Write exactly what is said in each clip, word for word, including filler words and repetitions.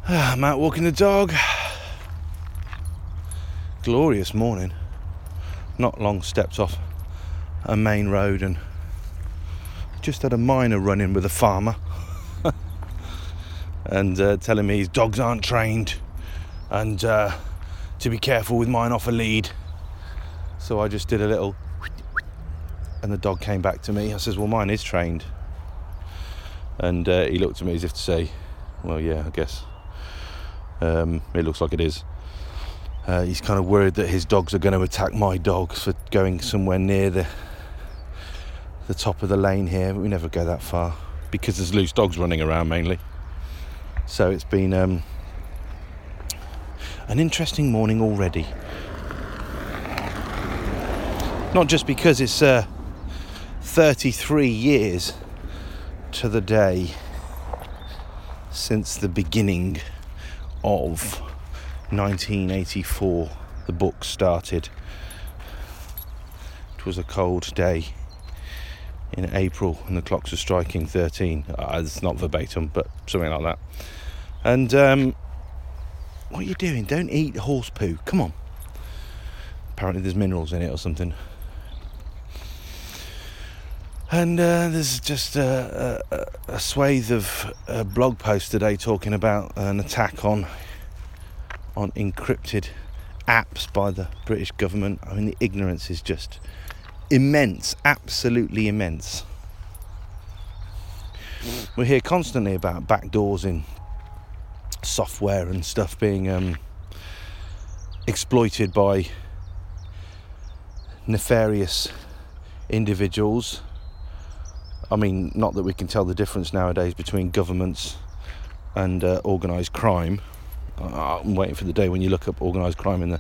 I'm out walking the dog. Glorious morning. Not long stepped off a main road and just had a miner run-in with a farmer and uh, telling me his dogs aren't trained and uh, to be careful with mine off a lead. So I just did a little and the dog came back to me. I says, well, mine is trained. And uh, he looked at me as if to say, well, yeah, I guess um, it looks like it is. Uh, he's kind of worried that his dogs are going to attack my dogs for going somewhere near the the top of the lane here. But we never go that far because there's loose dogs running around mainly. So it's been um, an interesting morning already. Not just because it's uh, thirty-three years to the day since the beginning of nineteen eighty-four, the book started. It was a cold day in April and the clocks were striking thirteen. Uh, it's not verbatim, but something like that. And um, what are you doing? Don't eat horse poo. Come on. Apparently there's minerals in it or something. And uh, there's just a, a, a swathe of a blog post today talking about an attack on on encrypted apps by the British government. I mean, the ignorance is just immense, absolutely immense. We hear constantly about backdoors in software and stuff being um, exploited by nefarious individuals. I mean, not that we can tell the difference nowadays between governments and uh, organised crime. I'm waiting for the day when you look up organised crime in the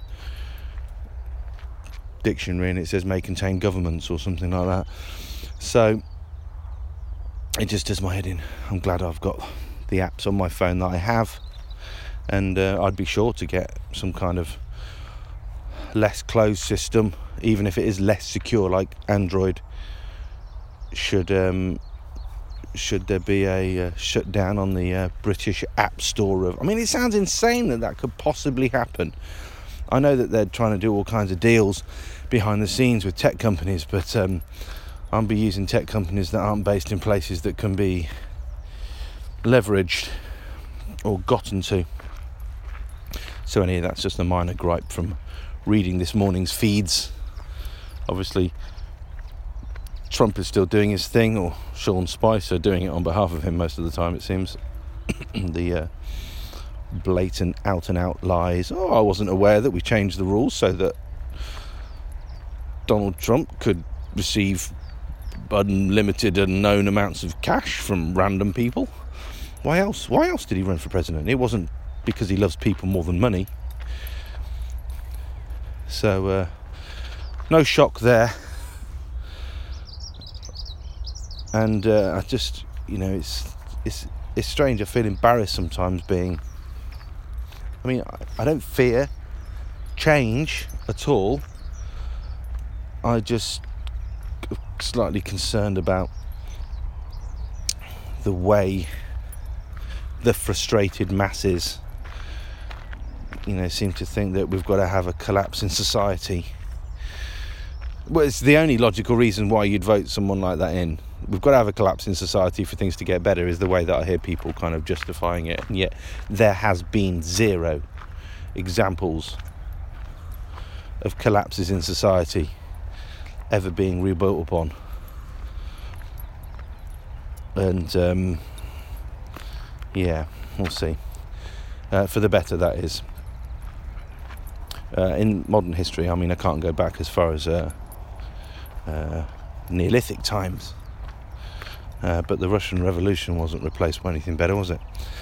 dictionary and it says may contain governments or something like that. So it just does my head in. I'm glad I've got the apps on my phone that I have, and uh, I'd be sure to get some kind of less closed system, even if it is less secure, like Android. Should um, should there be a uh, shutdown on the uh, British App Store of... I mean, it sounds insane that that could possibly happen. I know that they're trying to do all kinds of deals behind the scenes with tech companies, but um, I'll be using tech companies that aren't based in places that can be leveraged or gotten to. So anyway, that's just a minor gripe from reading this morning's feeds. Obviously, Trump is still doing his thing, or Sean Spicer doing it on behalf of him most of the time, it seems. the uh, blatant out and out lies. Oh, I wasn't aware that we changed the rules so that Donald Trump could receive unlimited and known amounts of cash from random people. Why else? Why else did he run for president? It wasn't because he loves people more than money. So, uh, no shock there. And uh, I just, you know, it's it's it's strange. I feel embarrassed sometimes being... I mean, I, I don't fear change at all. I just slightly concerned about the way the frustrated masses, you know, seem to think that we've got to have a collapse in society. Well, it's the only logical reason why you'd vote someone like that in. We've got to have a collapse in society for things to get better, is the way that I hear people kind of justifying it. And yet there has been zero examples of collapses in society ever being rebuilt upon. And um, yeah, we'll see. Uh, for the better, that is. Uh, in modern history, I mean, I can't go back as far as uh, uh, Neolithic times. Uh, but the Russian Revolution wasn't replaced by anything better, was it?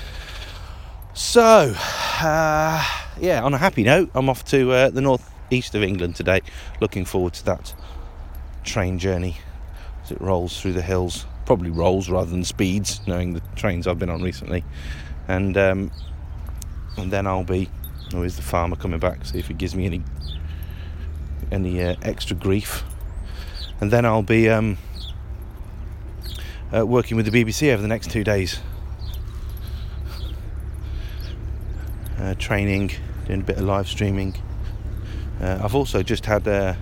So, uh, yeah, on a happy note, I'm off to uh, the northeast of England today. Looking forward to that train journey as it rolls through the hills. Probably rolls rather than speeds, knowing the trains I've been on recently. And um, and then I'll be... Oh, is the farmer coming back? See if he gives me any any uh, extra grief. And then I'll be... Um, Uh, working with the B B C over the next two days. uh, training, doing a bit of live streaming. Uh, I've also just had a,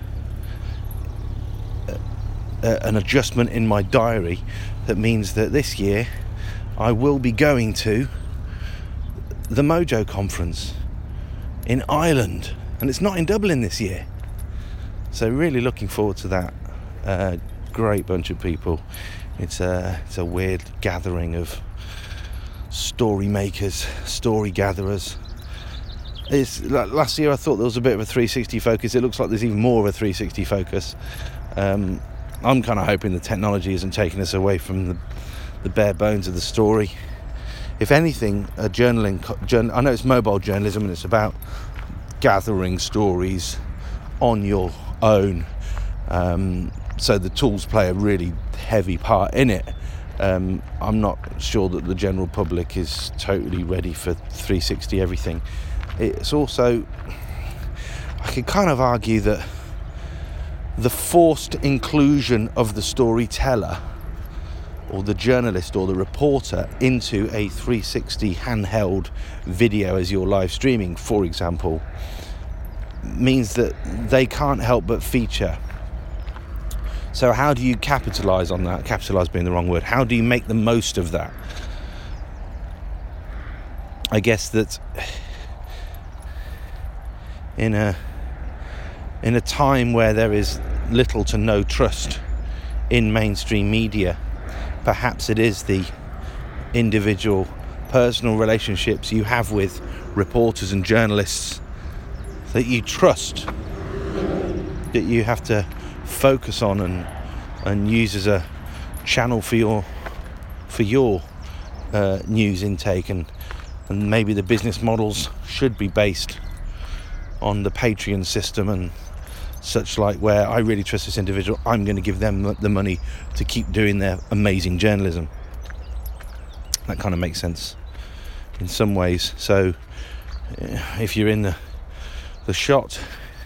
a, a, an adjustment in my diary that means that this year I will be going to the Mojo conference in Ireland, and it's not in Dublin this year. So really looking forward to that. Uh, great bunch of people. It's a, it's a weird gathering of story makers, story gatherers. It's, last year I thought there was a bit of a three sixty focus. It looks like there's even more of a three sixty focus. Um, I'm kind of hoping the technology isn't taking us away from the, the bare bones of the story. If anything, a journaling, journal, I know it's mobile journalism and it's about gathering stories on your own. Um, so the tools play a really heavy part in it. Um, I'm not sure that the general public is totally ready for three sixty everything. It's also, I could kind of argue that the forced inclusion of the storyteller or the journalist or the reporter into a three sixty handheld video as you're live streaming, for example, means that they can't help but feature. So how do you capitalise on that? Capitalise being the wrong word. How do you make the most of that? I guess that in a in a time where there is little to no trust in mainstream media, perhaps it is the individual personal relationships you have with reporters and journalists that you trust, that you have to focus on and and use as a channel for your for your uh, news intake, and and maybe the business models should be based on the Patreon system and such like, where I really trust this individual, I'm going to give them the money to keep doing their amazing journalism. That kind of makes sense in some ways. So if you're in the the shot,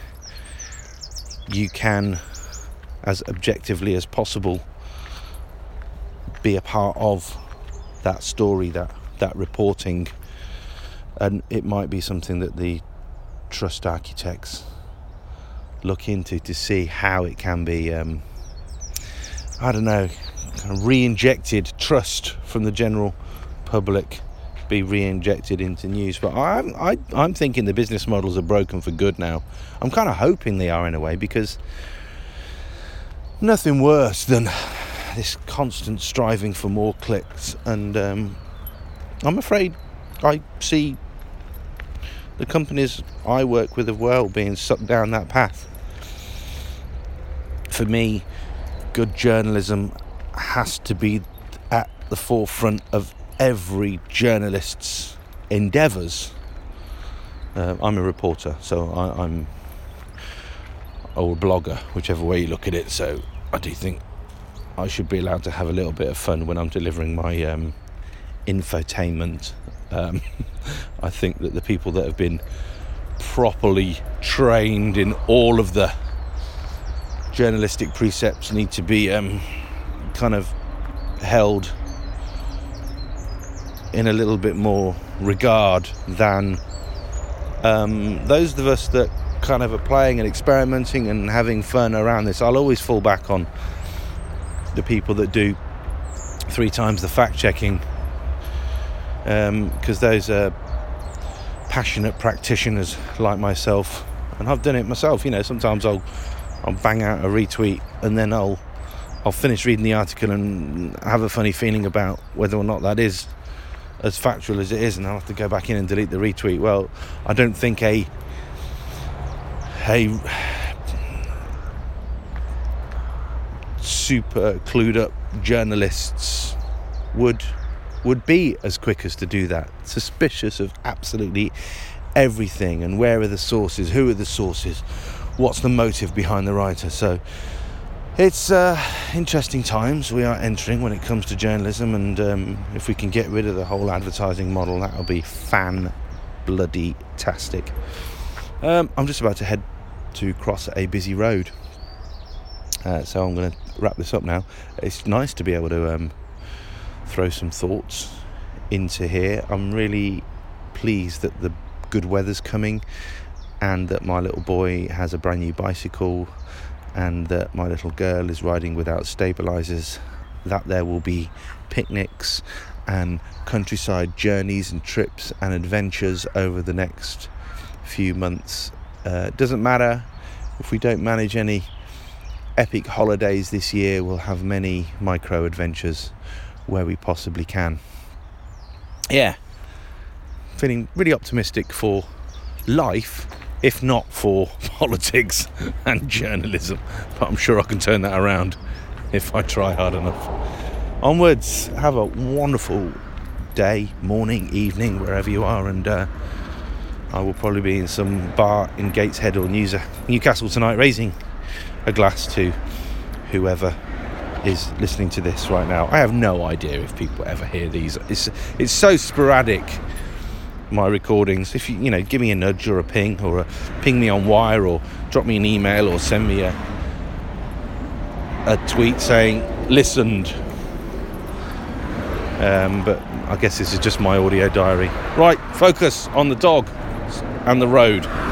you can, as objectively as possible, be a part of that story, that that reporting, and it might be something that the trust architects look into to see how it can be um, I don't know, kind of re-injected trust from the general public, be re-injected into news. But I'm I, I'm thinking the business models are broken for good now. I'm kind of hoping they are in a way, because nothing worse than this constant striving for more clicks, and um, I'm afraid I see the companies I work with as well being sucked down that path. For me, good journalism has to be at the forefront of every journalist's endeavours. Uh, I'm a reporter, so I, I'm or a blogger, whichever way you look at it. So I do think I should be allowed to have a little bit of fun when I'm delivering my um, infotainment. Um, I think that the people that have been properly trained in all of the journalistic precepts need to be um, kind of held in a little bit more regard than um, those of us that kind of are playing and experimenting and having fun around this. I'll always fall back on the people that do three times the fact checking, because um, those are passionate practitioners like myself, and I've done it myself. You know, sometimes I'll I'll bang out a retweet and then I'll I'll finish reading the article and have a funny feeling about whether or not that is as factual as it is, and I'll have to go back in and delete the retweet. Well, I don't think a a super clued up journalists would would be as quick as to do that, suspicious of absolutely everything, and where are the sources, who are the sources, what's the motive behind the writer. So it's uh, interesting times we are entering when it comes to journalism, and um, if we can get rid of the whole advertising model, that'll be fan bloody tastic. Um, I'm just about to head to cross a busy road, uh, so I'm going to wrap this up now. It's nice to be able to um, throw some thoughts into here. I'm really pleased that the good weather's coming, and that my little boy has a brand new bicycle, and that my little girl is riding without stabilizers, that there will be picnics and countryside journeys and trips and adventures over the next few months. Uh, doesn't matter if we don't manage any epic holidays this year, we'll have many micro adventures where we possibly can. Yeah, feeling really optimistic for life, if not for politics and journalism, but I'm sure I can turn that around if I try hard enough. Onwards, have a wonderful day, morning, evening, wherever you are, and uh, I will probably be in some bar in Gateshead or News- Newcastle tonight, raising a glass to whoever is listening to this right now. I have no idea if people ever hear these. It's it's so sporadic, my recordings. If you you know, give me a nudge or a ping, or a ping me on Wire, or drop me an email, or send me a a tweet saying listened. Um, but I guess this is just my audio diary. Right, focus on the dog and the road.